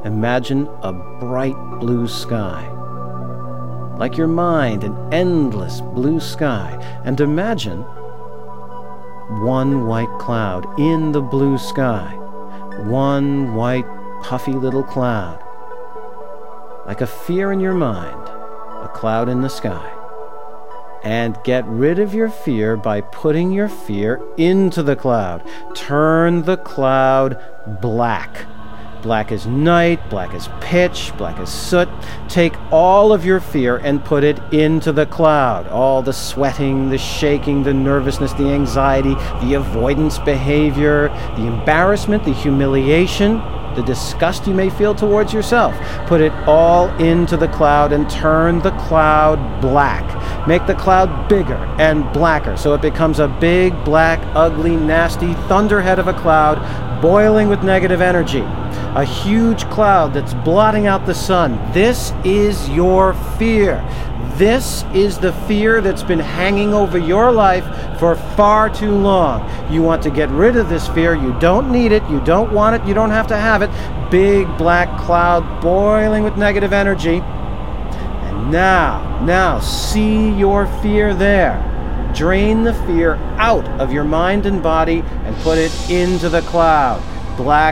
imagine a bright blue sky. Like your mind, an endless blue sky. And imagine one white cloud in the blue sky. One white, puffy little cloud. Like a fear in your mind, a cloud in the sky. And get rid of your fear by putting your fear into the cloud. Turn the cloud black. Black as night, black as pitch, black as soot. Take all of your fear and put it into the cloud. All the sweating, the shaking, the nervousness, the anxiety, the avoidance behavior, the embarrassment, the humiliation, the disgust you may feel towards yourself. Put it all into the cloud and turn the cloud black. Make the cloud bigger and blacker so it becomes a big, black, ugly, nasty thunderhead of a cloud boiling with negative energy. A huge cloud that's blotting out the sun. This is your fear. This is the fear that's been hanging over your life for far too long. You want to get rid of this fear. You don't need it. You don't want it. You don't have to have it. Big black cloud boiling with negative energy. And now see your fear there. Drain the fear out of your mind and body and put it into the cloud. Black